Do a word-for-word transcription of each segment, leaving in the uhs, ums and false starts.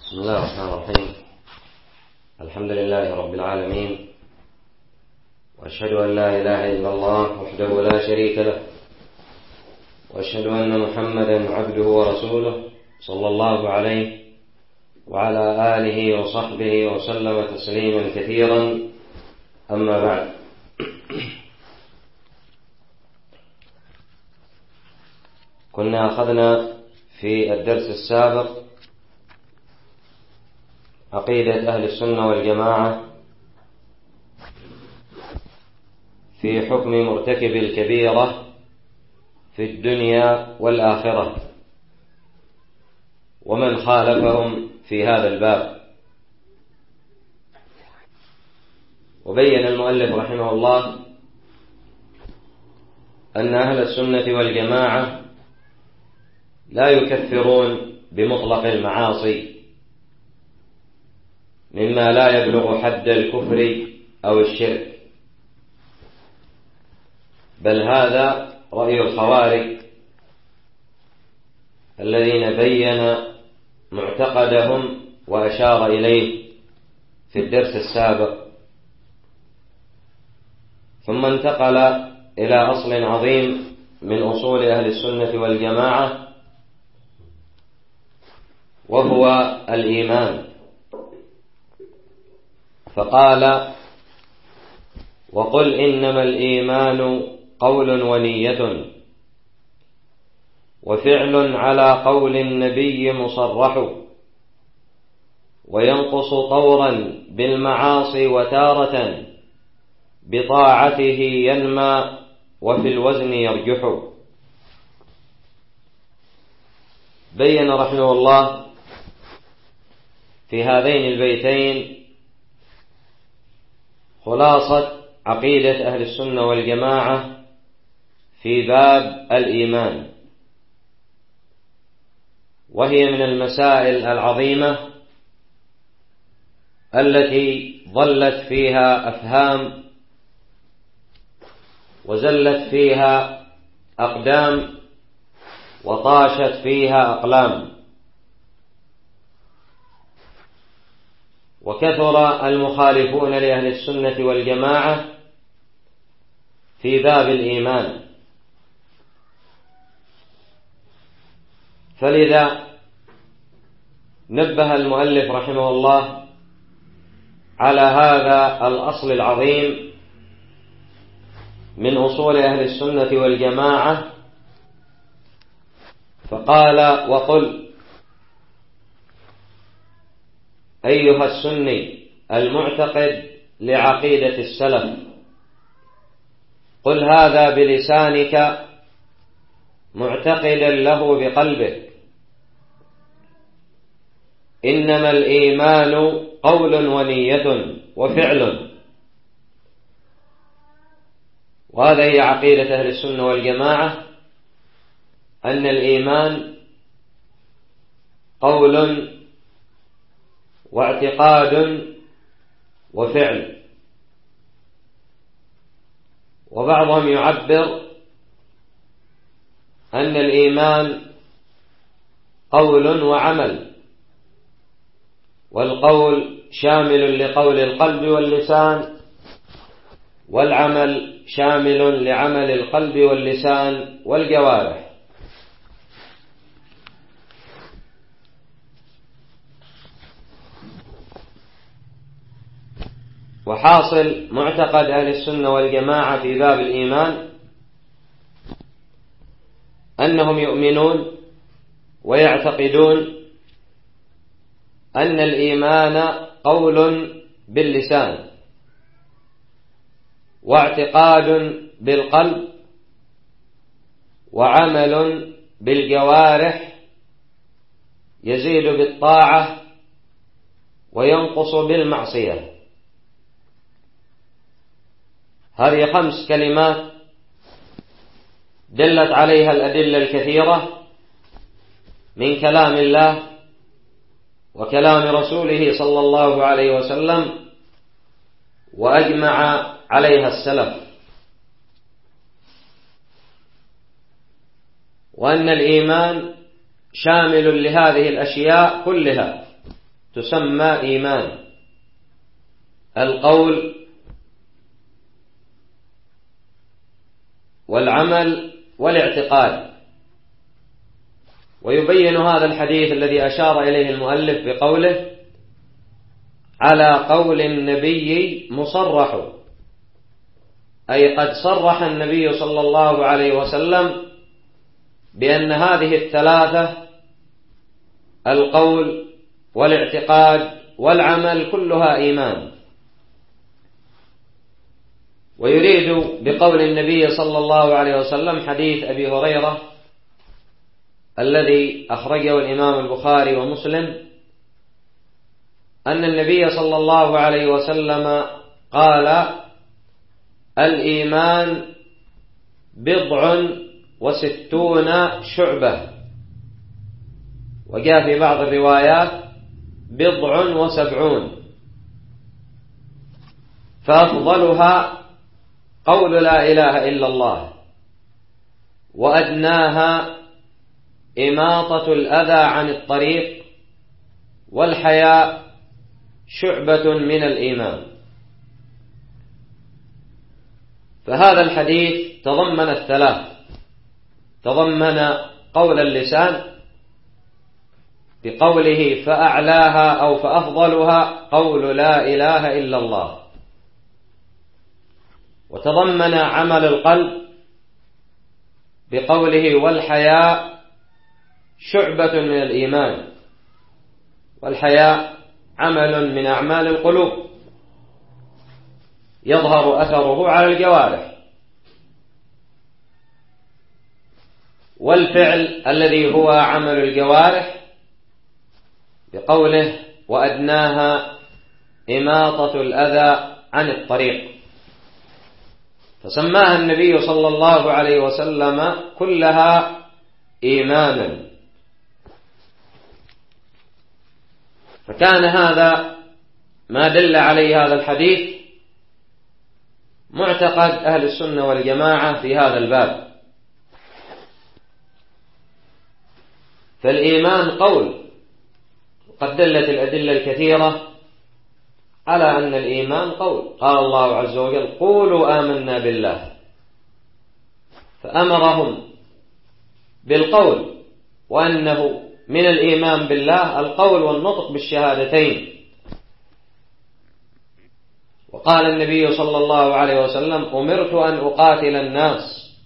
بسم الله الرحمن الرحيم. الحمد لله رب العالمين، وأشهد أن لا إله إلا الله وحده لا شريك له، وأشهد أن محمدا عبده ورسوله صلى الله عليه وعلى آله وصحبه وسلم تسليما كثيرا. أما بعد، كنا أخذنا في الدرس السابق عقيدة أهل السنة والجماعة في حكم مرتكب الكبيرة في الدنيا والآخرة ومن خالفهم في هذا الباب. وبين المؤلف رحمه الله أن أهل السنة والجماعة لا يكفرون بمطلق المعاصي مما لا يبلغ حد الكفر أو الشرك، بل هذا رأي الخوارج الذين بين معتقدهم وأشار إليه في الدرس السابق، ثم انتقل إلى أصل عظيم من أصول أهل السنة والجماعة، وهو الإيمان. فقال: وقل إنما الإيمان قول ونية وفعل على قول النبي مصرح، وينقص طورا بالمعاصي وتارة بطاعته ينمى وفي الوزن يرجح. بين رحمه الله في هذين البيتين خلاصة عقيدة أهل السنة والجماعة في باب الإيمان، وهي من المسائل العظيمة التي ضلت فيها أفهام وزلت فيها أقدام وطاشت فيها أقلام، وكثر المخالفون لأهل السنة والجماعة في باب الإيمان. فلذا نبه المؤلف رحمه الله على هذا الأصل العظيم من أصول أهل السنة والجماعة، فقال: وقل أيها السني المعتقد لعقيدة السلف، قل هذا بلسانك معتقدا له بقلبك، إنما الإيمان قول ونية وفعل. وهذا هي عقيدة أهل السنة والجماعة، أن الإيمان قول واعتقاد وفعل. وبعضهم يعبر أن الإيمان قول وعمل، والقول شامل لقول القلب واللسان، والعمل شامل لعمل القلب واللسان والجوارح. وحاصل معتقد أهل السنة والجماعة في باب الإيمان أنهم يؤمنون ويعتقدون أن الإيمان قول باللسان واعتقاد بالقلب وعمل بالجوارح، يزيد بالطاعة وينقص بالمعصية. هذه خمس كلمات دلت عليها الأدلة الكثيرة من كلام الله وكلام رسوله صلى الله عليه وسلم، وأجمع عليها السلف. وأن الإيمان شامل لهذه الأشياء كلها، تسمى إيمان: القول والعمل والاعتقاد. ويبين هذا الحديث الذي أشار إليه المؤلف بقوله: على قول النبي مصرح، أي قد صرح النبي صلى الله عليه وسلم بأن هذه الثلاثة، القول والاعتقاد والعمل، كلها إيمان. ويريد بقول النبي صلى الله عليه وسلم حديث أبي هريرة الذي أخرجه الإمام البخاري ومسلم، أن النبي صلى الله عليه وسلم قال: الإيمان بضع وستون شعبة، وجاء في بعض الروايات بضع وسبعون، فأفضلها قول لا إله إلا الله، وأدناها إماطة الأذى عن الطريق، والحياء شعبة من الإيمان. فهذا الحديث تضمن الثلاث، تضمن قول اللسان بقوله: فأعلاها أو فأفضلها قول لا إله إلا الله، وتضمن عمل القلب بقوله: والحياء شعبة من الإيمان. والحياء عمل من أعمال القلوب يظهر أثره على الجوارح. والفعل الذي هو عمل الجوارح بقوله: وأدناها إماطة الأذى عن الطريق، فسماها النبي صلى الله عليه وسلم كلها إيمانا. فكان هذا ما دل عليه هذا الحديث معتقد أهل السنة والجماعة في هذا الباب. فالإيمان قول، وقد دلت الأدلة الكثيرة على أن الإيمان قول. قال الله عز وجل: قولوا آمنا بالله، فأمرهم بالقول، وأنه من الإيمان بالله القول والنطق بالشهادتين. وقال النبي صلى الله عليه وسلم: أمرت أن أقاتل الناس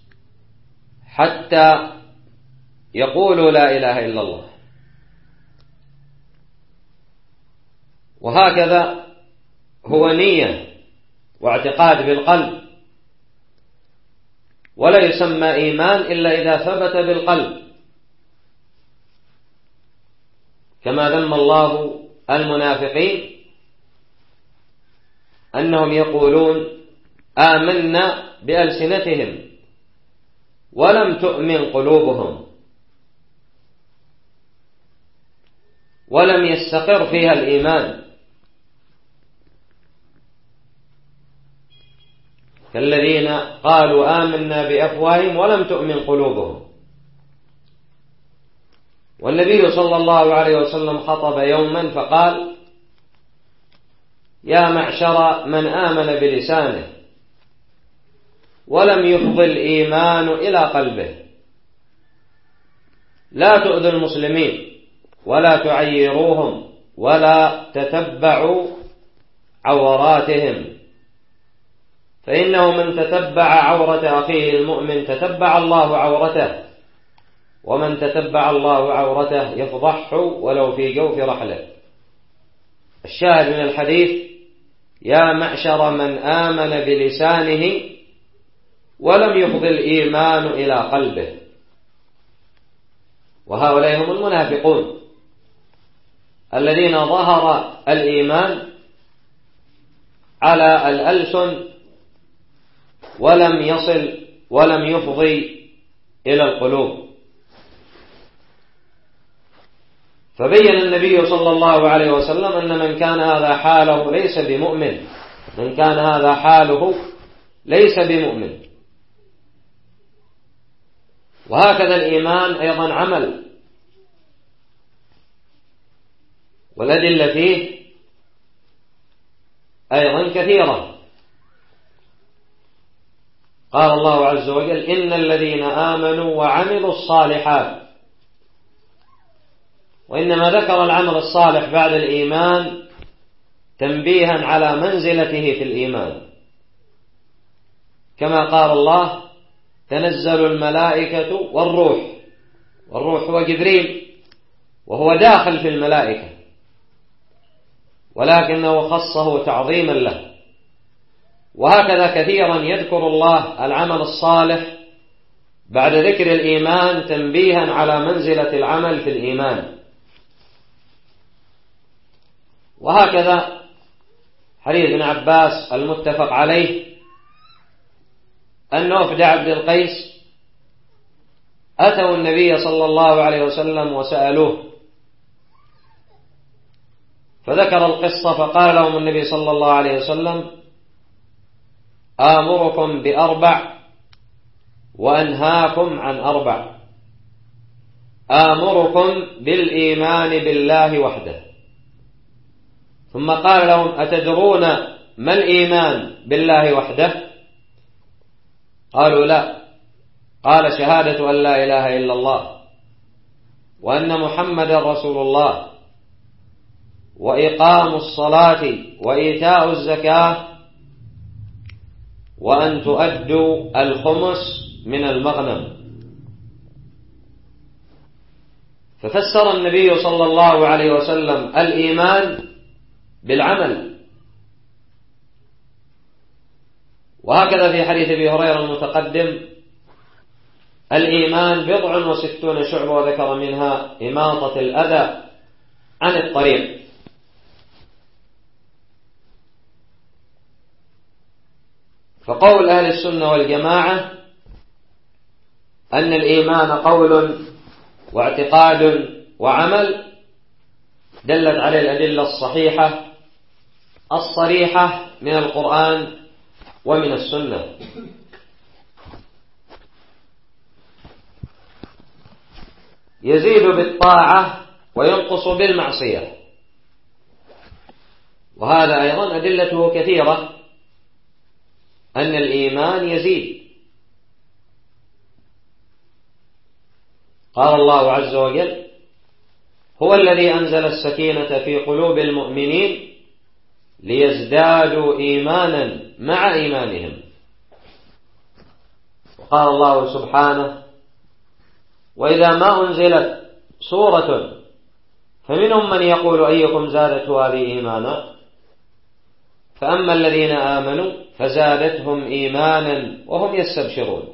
حتى يقولوا لا إله إلا الله. وهكذا هو نية واعتقاد بالقلب، ولا يسمى إيمان إلا إذا ثبت بالقلب، كما ذم الله المنافقين أنهم يقولون آمنا بألسنتهم ولم تؤمن قلوبهم، ولم يستقر فيها الإيمان، كالذين قالوا آمنا بأفواههم ولم تؤمن قلوبهم. والنبي صلى الله عليه وسلم خطب يوما فقال: يا معشر من آمن بلسانه ولم يفض الإيمان إلى قلبه، لا تؤذوا المسلمين ولا تعيروهم ولا تتبعوا عوراتهم، فإنه من تتبع عورة أخيه المؤمن تتبع الله عورته، ومن تتبع الله عورته يفضحه ولو في جوف رحله. الشاهد من الحديث: يا معشر من آمن بلسانه ولم يفض الإيمان إلى قلبه. وهؤلاء هم المنافقون الذين ظهر الإيمان على الألسن ولم يصل ولم يفضي إلى القلوب. فبين النبي صلى الله عليه وسلم أن من كان هذا حاله ليس بمؤمن، من كان هذا حاله ليس بمؤمن. وهكذا الإيمان أيضا عمل، والأدلة فيه أيضا كثيرة. قال الله عز وجل: إن الذين آمنوا وعملوا الصالحات. وإنما ذكر العمل الصالح بعد الإيمان تنبيها على منزلته في الإيمان، كما قال الله: تنزل الملائكة والروح. والروح هو جبريل، وهو داخل في الملائكة، ولكنه خصه تعظيما له. وهكذا كثيرا يذكر الله العمل الصالح بعد ذكر الإيمان تنبيها على منزلة العمل في الإيمان. وهكذا حديث ابن عباس المتفق عليه أن وفد عبد القيس أتوا النبي صلى الله عليه وسلم وسألوه، فذكر القصة، فقال لهم النبي صلى الله عليه وسلم: آمركم بأربع وأنهاكم عن أربع. آمركم بالإيمان بالله وحده. ثم قال لهم: أتدرون ما الإيمان بالله وحده؟ قالوا: لا. قال: شهادة أن لا إله إلا الله وأن محمدا رسول الله وإقام الصلاة وإيتاء الزكاة وأن تؤدوا الخمس من المغنم. ففسر النبي صلى الله عليه وسلم الإيمان بالعمل. وهكذا في حديث أبي هريرة المتقدم: الإيمان بضع وستون شعبة، وذكر منها إماطة الأذى عن الطريق. فقول أهل السنة والجماعة أن الإيمان قول واعتقاد وعمل دلت عليه الأدلة الصحيحة الصريحة من القرآن ومن السنة. يزيد بالطاعة وينقص بالمعصية، وهذا أيضا أدلته كثيرة، أن الإيمان يزيد. قال الله عز وجل: هو الذي أنزل السكينة في قلوب المؤمنين ليزدادوا إيمانا مع إيمانهم. وقال الله سبحانه: وإذا ما أنزلت سورة فمنهم من يقول أيكم زادته هذه إيمانا، فأما الذين آمنوا فزادتهم إيمانا وهم يستبشرون.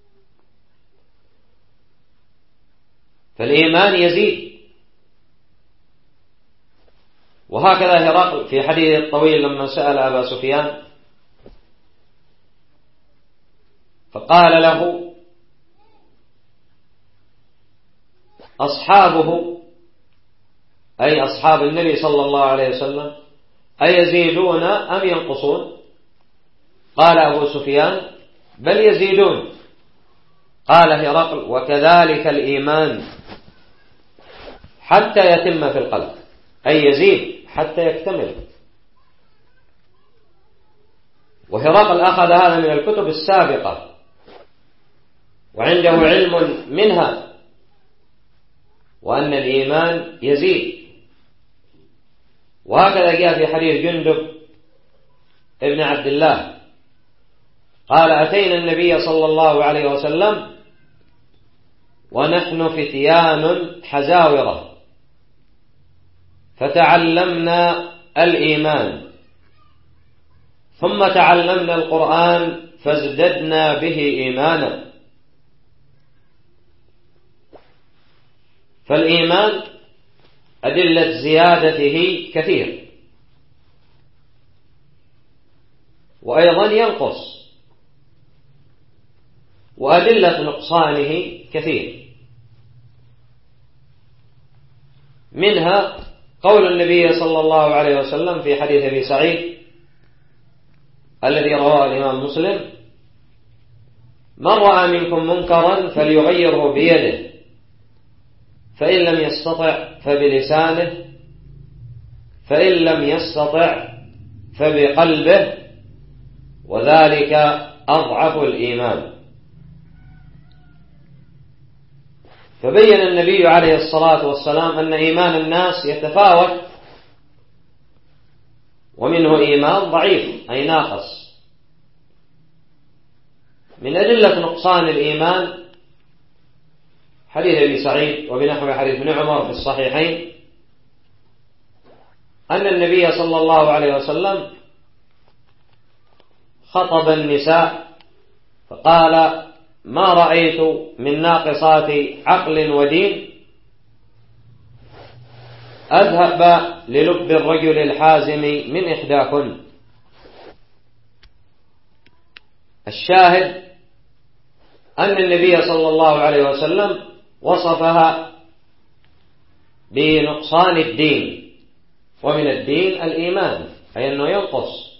فالإيمان يزيد. وهكذا هرقل في حديث الطويل لما سأل أبا سفيان فقال له أصحابه، أي أصحاب النبي صلى الله عليه وسلم، أيزيدون أم ينقصون؟ قال أبو سفيان: بل يزيدون. قال هرقل: وكذلك الإيمان حتى يتم في القلب، أي يزيد حتى يكتمل. وهرقل أخذ هذا من الكتب السابقة وعنده علم منها، وأن الإيمان يزيد. وهكذا جاء في حديث جندب ابن عبد الله قال: أتينا النبي صلى الله عليه وسلم ونحن فتيان حزاورة فتعلمنا الإيمان ثم تعلمنا القرآن فازددنا به إيمانا. فالإيمان أدلة زيادته كثير، وأيضا ينقص، وأدلة نقصانه كثير. منها قول النبي صلى الله عليه وسلم في حديث أبي سعيد الذي رواه الإمام مسلم: من رأى منكم منكرا فليغيره بيده، فإن لم يستطع فبلسانه، فإن لم يستطع فبقلبه، وذلك أضعف الإيمان. فبين النبي عليه الصلاة والسلام أن إيمان الناس يتفاوت، ومنه إيمان ضعيف أي ناقص. من أدلة نقصان الإيمان حديث أبي سعيد وبنحو حديث ابن عمر في الصحيحين أن النبي صلى الله عليه وسلم خطب النساء فقال: ما رأيت من ناقصات عقل ودين أذهب للب الرجل الحازم من إحداكن. الشاهد أن النبي صلى الله عليه وسلم وصفها بنقصان الدين، ومن الدين الإيمان، أي أنه ينقص.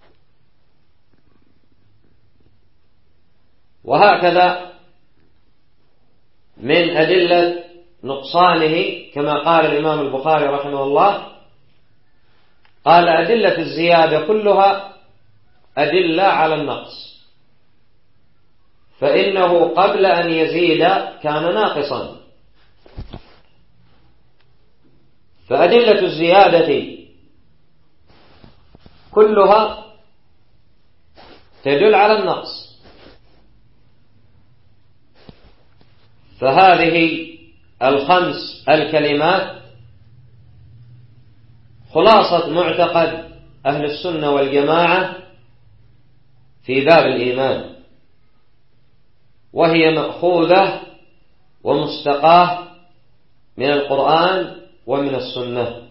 وهكذا من أدلة نقصانه كما قال الإمام البخاري رحمه الله، قال: أدلة الزيادة كلها أدلة على النقص، فإنه قبل أن يزيد كان ناقصا. فأدلة الزيادة كلها تدل على النقص. فهذه الخمس الكلمات خلاصة معتقد أهل السنة والجماعة في باب الإيمان، وهي مأخوذة ومستقاة من القرآن ومن السنة،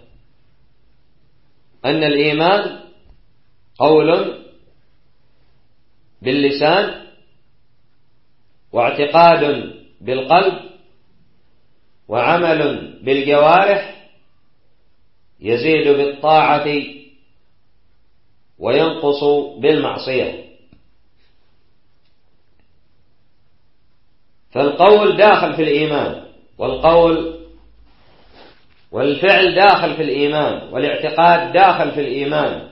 أن الإيمان قول باللسان، واعتقاد بالقلب، وعمل بالجوارح، يزيد بالطاعة وينقص بالمعصية. فالقول داخل في الإيمان، والقول والفعل داخل في الإيمان، والاعتقاد داخل في الإيمان.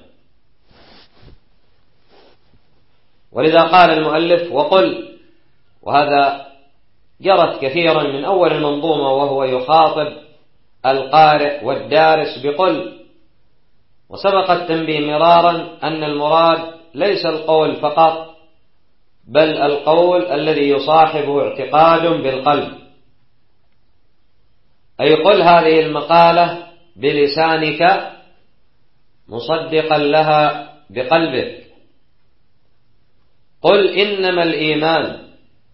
ولذا قال المؤلف: وقل، وهذا جرت كثيرا من أول المنظومة وهو يخاطب القارئ والدارس بقل. وسبق التنبيه مرارا أن المراد ليس القول فقط، بل القول الذي يصاحبه اعتقاد بالقلب، أي قل هذه المقالة بلسانك مصدقا لها بقلبك. قل إنما الإيمان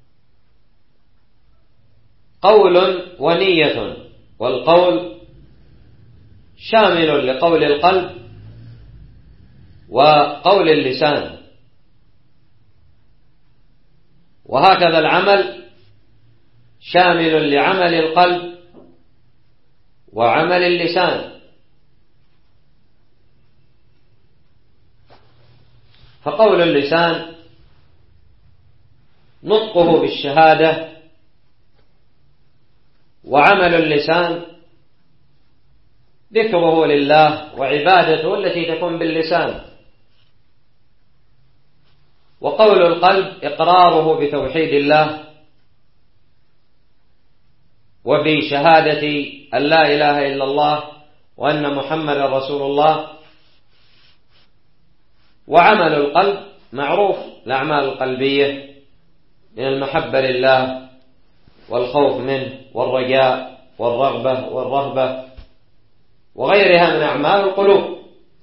قول ونية، والقول شامل لقول القلب وقول اللسان، وهكذا العمل شامل لعمل القلب وعمل اللسان. فقول اللسان نطقه بالشهادة، وعمل اللسان ذكره لله وعبادته التي تكون باللسان، وقول القلب إقراره بتوحيد الله وبشهادة أن لا إله إلا الله وأن محمدا رسول الله. وعمل القلب معروف، الأعمال القلبية من المحبة لله والخوف منه والرجاء والرغبة والرهبة وغيرها من أعمال القلوب.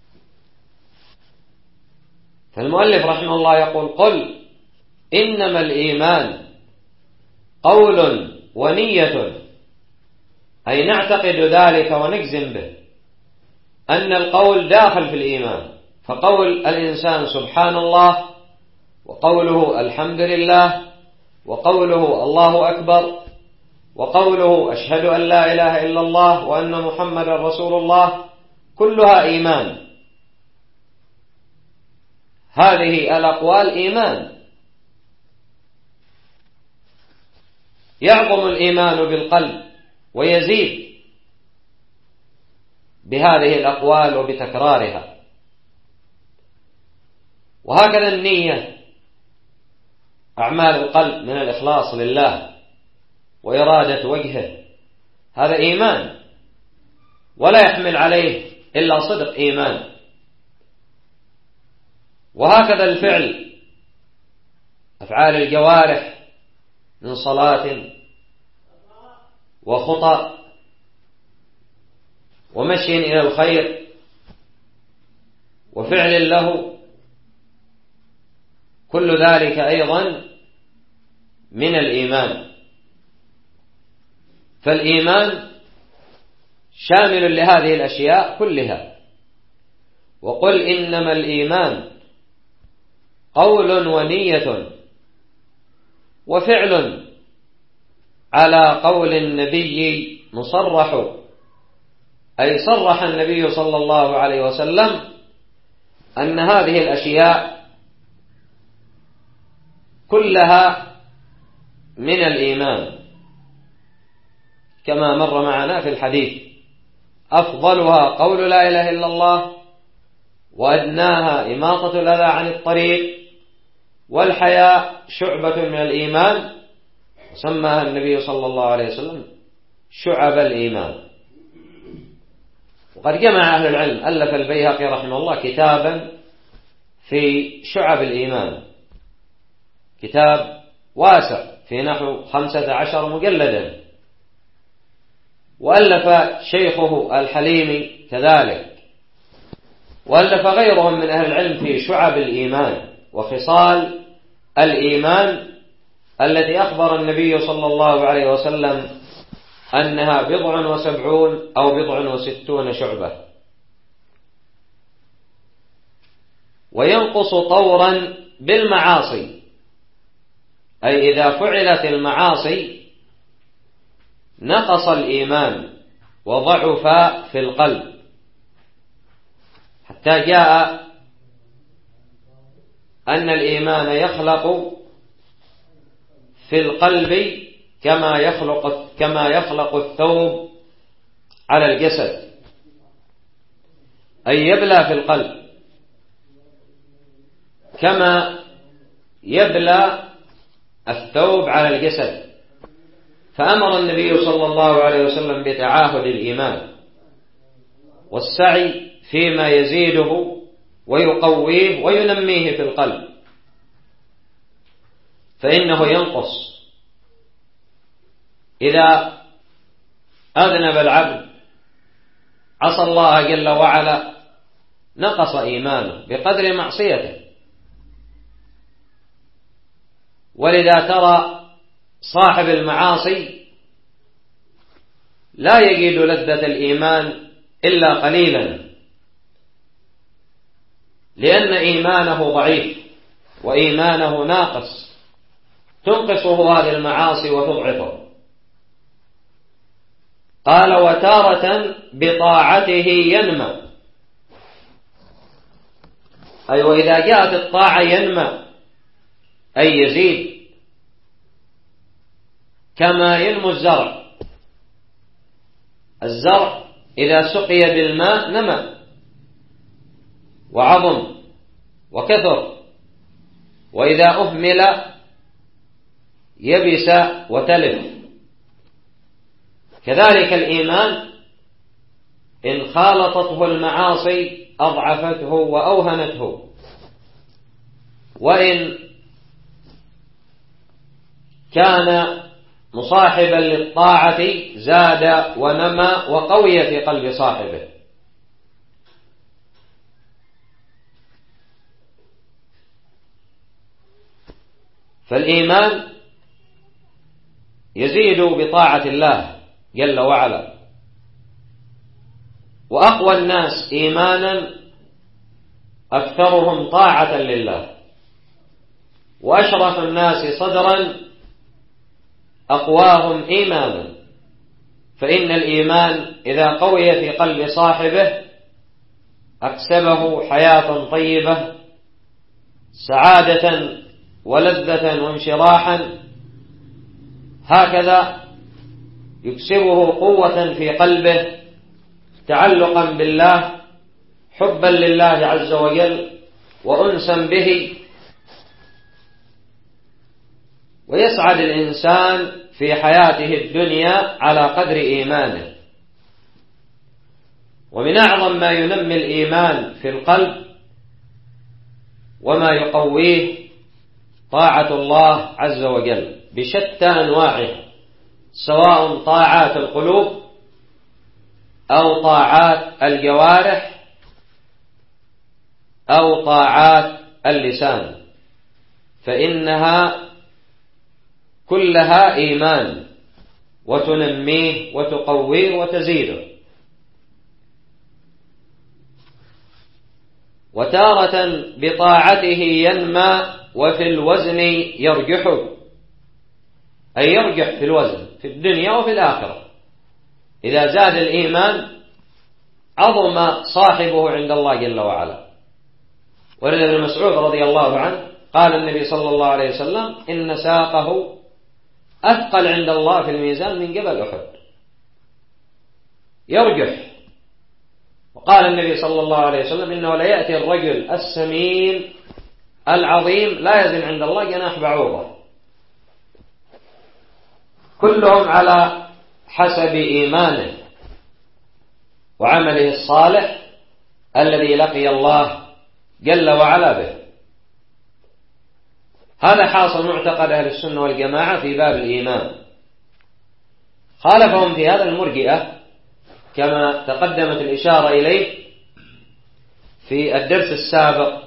فالمؤلف رحمه الله يقول: قل إنما الإيمان قول ونية، أي نعتقد ذلك ونجزم به أن القول داخل في الإيمان. فقول الإنسان سبحان الله، وقوله الحمد لله، وقوله الله أكبر، وقوله أشهد أن لا إله إلا الله وأن محمدا رسول الله، كلها إيمان. هذه الأقوال إيمان. يعظم الإيمان بالقلب ويزيد، بهذه الأقوال وبتكرارها. وهكذا النية، أعمال القلب من الإخلاص لله وإرادة وجهه، هذا إيمان ولا يحمل عليه إلا صدق إيمان. وهكذا الفعل، أفعال الجوارح من صلاة وخطأ ومشي إلى الخير وفعل له، كل ذلك أيضا من الإيمان. فالإيمان شامل لهذه الأشياء كلها. وقل إنما الإيمان قول ونية وفعل على قول النبي مصرح، أي صرح النبي صلى الله عليه وسلم أن هذه الأشياء كلها من الإيمان، كما مر معنا في الحديث: أفضلها قول لا إله إلا الله، وأدناها إماطة الأذى عن الطريق، والحياء شعبة من الإيمان، سماها النبي صلى الله عليه وسلم شعب الإيمان. وقد جمع أهل العلم، ألف البيهقي رحمه الله كتابا في شعب الإيمان، كتاب واسع في نحو خمسة عشر مجلدا، وألف شيخه الحليمي كذلك، وألف غيرهم من أهل العلم في شعب الإيمان وخصال الإيمان التي أخبر النبي صلى الله عليه وسلم أنها بضع وسبعون أو بضع وستون شعبة. وينقص طورا بالمعاصي، أي إذا فعلت المعاصي نقص الإيمان وضعف في القلب، حتى جاء أن الإيمان يخلق في القلب كما يخلق كما يخلق الثوب على الجسد، أي يبلى في القلب كما يبلى الثوب على الجسد. فأمر النبي صلى الله عليه وسلم بتعاهد الإيمان والسعي فيما يزيده ويقويه وينميه في القلب، فإنه ينقص إذا أذنب العبد، عصى الله جل وعلا، نقص إيمانه بقدر معصيته. ولذا ترى صاحب المعاصي لا يجد لذة الإيمان إلا قليلا، لأن إيمانه ضعيف وإيمانه ناقص، تنقصه هذه المعاصي وتضعفه. قال: وتارة بطاعته ينمى، أي وإذا جاءت الطاعة ينمى، أي يزيد كما ينمو الزرع. الزرع إذا سقي بالماء نمى وعظم وكثر، وإذا أهمل يبس وتلف. كذلك الإيمان إن خالطته المعاصي أضعفته وأوهنته، وإن كان مصاحبا للطاعة زاد ونمى وقوي في قلب صاحبه. فالإيمان يزيد بطاعة الله جل وعلا، وأقوى الناس إيمانا أكثرهم طاعة لله، وأشرف الناس صدرا أقواهم إيمانا. فإن الإيمان إذا قوي في قلب صاحبه أكسبه حياة طيبة، سعادة ولذة وانشراحا، هكذا يكسبه قوة في قلبه تعلقا بالله، حبا لله عز وجل وأنسا به، ويسعد الإنسان في حياته الدنيا على قدر إيمانه. ومن أعظم ما ينمي الإيمان في القلب وما يقويه طاعة الله عز وجل بشتى أنواعها، سواء طاعات القلوب أو طاعات الجوارح أو طاعات اللسان، فإنها كلها إيمان وتنميه وتقويه وتزيده. وتارة بطاعته ينمى وفي الوزن يرجح، أي يرجح في الوزن في الدنيا وفي الآخرة. إذا زاد الإيمان عظم صاحبه عند الله جل وعلا. ولذا ابن مسعود رضي الله عنه قال النبي صلى الله عليه وسلم: إن ساقه أثقل عند الله في الميزان من جبل أحد، يرجح. وقال النبي صلى الله عليه وسلم: إنه لا يأتي الرجل السمين العظيم لا يزن عند الله جناح بعوضة. كلهم على حسب إيمانه وعمله الصالح الذي لقي الله جل وعلا به. هذا حاصل معتقد أهل السنة والجماعة في باب الإيمان. خالفهم في هذا المرجئة كما تقدمت الإشارة إليه في الدرس السابق.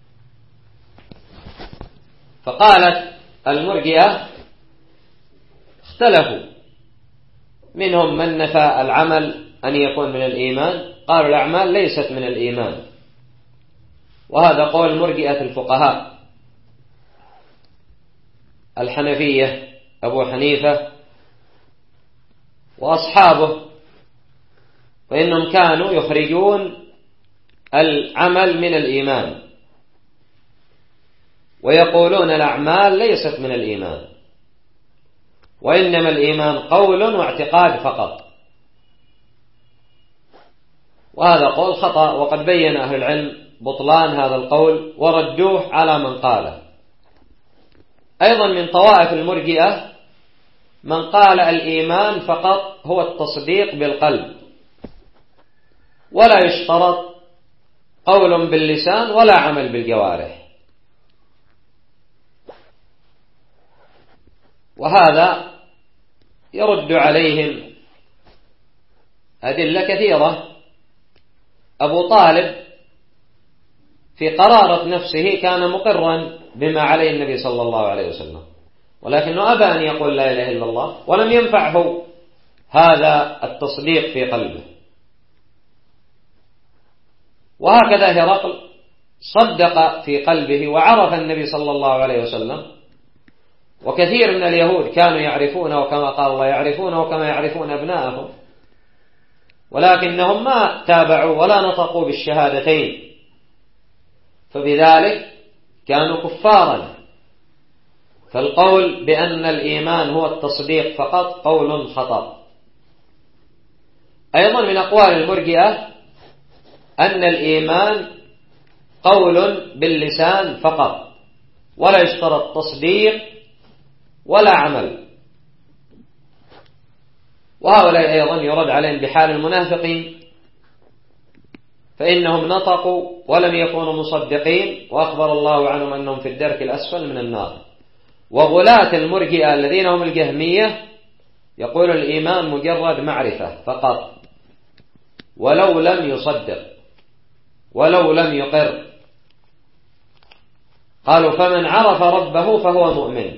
فقالت المرجئة اختلفوا، منهم من نفى العمل أن يكون من الإيمان، قالوا الأعمال ليست من الإيمان، وهذا قول مرجئة الفقهاء الحنفية أبو حنيفة وأصحابه، فإنهم كانوا يخرجون العمل من الإيمان ويقولون الأعمال ليست من الإيمان، وإنما الإيمان قول واعتقاد فقط. وهذا قول خطأ، وقد بين أهل العلم بطلان هذا القول وردوه على من قاله. أيضا من طوائف المرجئة من قال الإيمان فقط هو التصديق بالقلب، ولا يشترط قول باللسان ولا عمل بالجوارح. وهذا يرد عليهم أدلة كثيرة. أبو طالب في قرارة نفسه كان مقرا بما عليه النبي صلى الله عليه وسلم، ولكنه أبى أن يقول لا إله إلا الله، ولم ينفعه هذا التصديق في قلبه. وهكذا هرقل صدق في قلبه وعرف النبي صلى الله عليه وسلم، وكثير من اليهود كانوا يعرفونه كما قال الله يعرفونه كما يعرفون أبناءهم، ولكنهم ما تابعوا ولا نطقوا بالشهادتين، فبذلك كانوا كفارا. فالقول بأن الإيمان هو التصديق فقط قول خطأ. أيضا من أقوال المرجئة أن الإيمان قول باللسان فقط، ولا يشترط تصديق ولا عمل. وهؤلاء أيضا يرد عليهم بحال المنافقين، فإنهم نطقوا ولم يكونوا مصدقين، وأخبر الله عنهم أنهم في الدرك الأسفل من النار. وغلاة المرجئة الذين هم الجهمية يقول الإيمان مجرد معرفة فقط، ولو لم يصدق ولو لم يقر. قالوا فمن عرف ربه فهو مؤمن.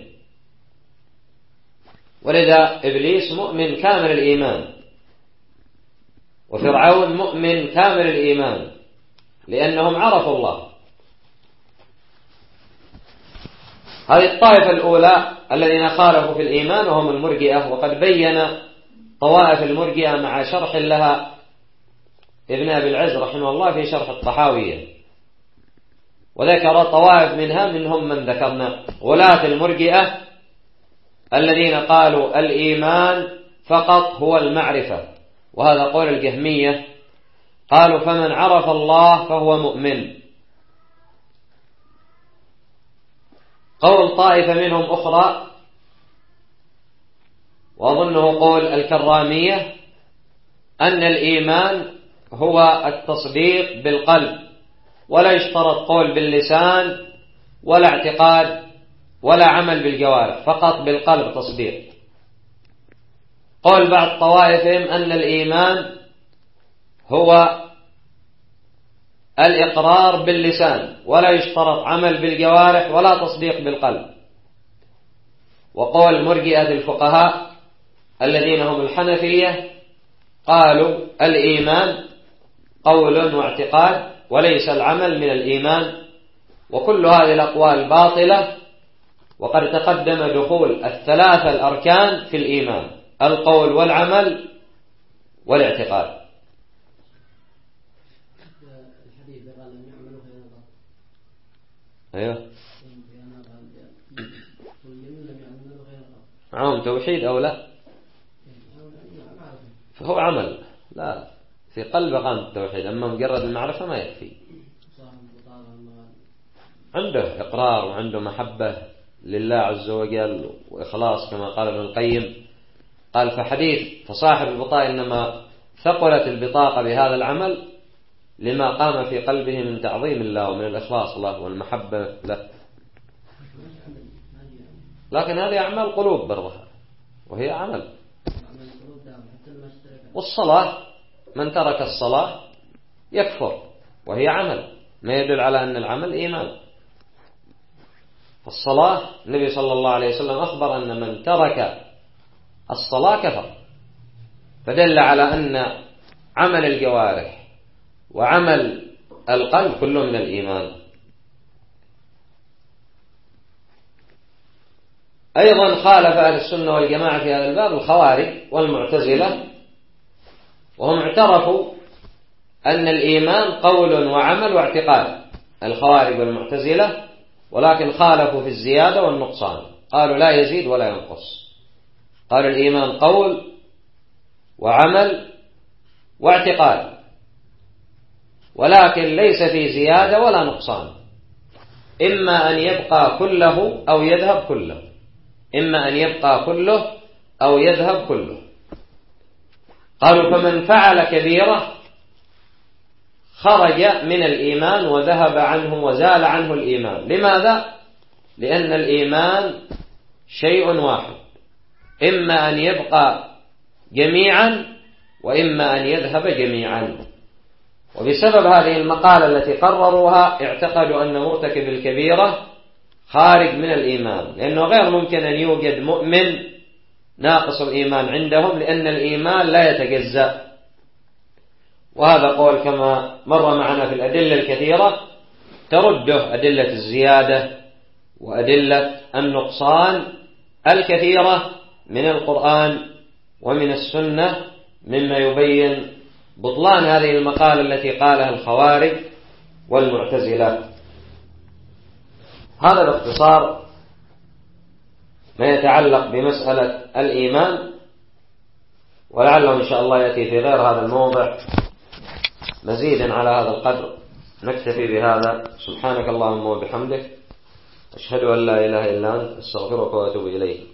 ولذا إبليس مؤمن كامل الإيمان، وفرعون مؤمن كامل الإيمان، لأنهم عرفوا الله. هذه الطائفة الأولى الذين خالفوا في الإيمان وهم المرجئة. وقد بين طوائف المرجئة مع شرح لها ابن أبي العز رحمه الله في شرح الطحاوية، وذكر طوائف منها منهم من ذكرنا. غلاة المرجئة الذين قالوا الإيمان فقط هو المعرفة، وهذا قول الجهمية قالوا فمن عرف الله فهو مؤمن. قول طائفة منهم أخرى وأظنه قول الكرامية أن الإيمان هو التصديق بالقلب، ولا يشترط قول باللسان ولا اعتقاد ولا عمل بالجوارح، فقط بالقلب تصديق. قول بعض طوائفهم أن الإيمان هو الإقرار باللسان ولا يشترط عمل بالجوارح ولا تصديق بالقلب. وقول مرجئة الفقهاء الذين هم الحنفية قالوا الإيمان قول واعتقاد وليس العمل من الإيمان. وكل هذه الأقوال باطلة، وقد تقدم دخول الثلاثة الأركان في الإيمان: القول والعمل والاعتقاد. أيوه عام توحيد أو لا؟ فهو عمل، لا في قلبه قام التوحيد، أما مجرد المعرفة ما يكفي. عنده إقرار وعنده محبة لله عز وجل وإخلاص كما قال ابن القيم، قال فحديث فصاحب البطاقة إنما ثقلت البطاقة بهذا العمل لما قام في قلبه من تعظيم الله ومن الإخلاص له والمحبة له. لكن هذه أعمال قلوب برضها وهي عمل. والصلاة من ترك الصلاة يكفر وهي عمل، ما يدل على أن العمل إيمان. الصلاة النبي صلى الله عليه وسلم أخبر أن من ترك الصلاة كفر، فدل على أن عمل الجوارح وعمل القلب كله من الإيمان. أيضا خالف أهل السنة والجماعة في هذا الباب الخوارج والمعتزلة، وهم اعترفوا أن الإيمان قول وعمل واعتقاد، الخوارج والمعتزلة، ولكن خالفوا في الزيادة والنقصان، قالوا لا يزيد ولا ينقص. قالوا الإيمان قول وعمل واعتقاد، ولكن ليس في زيادة ولا نقصان، إما أن يبقى كله أو يذهب كله، إما أن يبقى كله أو يذهب كله. قالوا فمن فعل كبيرة خرج من الإيمان وذهب عنه وزال عنه الإيمان. لماذا؟ لأن الإيمان شيء واحد، إما أن يبقى جميعا وإما أن يذهب جميعا. وبسبب هذه المقالة التي قرروها اعتقدوا أن مرتكب الكبيرة خارج من الإيمان، لأنه غير ممكن أن يوجد مؤمن ناقص الإيمان عندهم، لأن الإيمان لا يتجزأ. وهذا قول كما مر معنا في الأدلة الكثيرة ترده أدلة الزيادة وأدلة النقصان الكثيرة من القرآن ومن السنة، مما يبين بطلان هذه المقالة التي قالها الخوارج والمعتزلة. هذا باختصار ما يتعلق بمسألة الإيمان، ولعله إن شاء الله يأتي في غير هذا الموضع مزيدا على هذا القدر. نكتفي بهذا. سبحانك اللهم وبحمدك، أشهد أن لا إله إلا أنت، أستغفرك وأتوب إليك.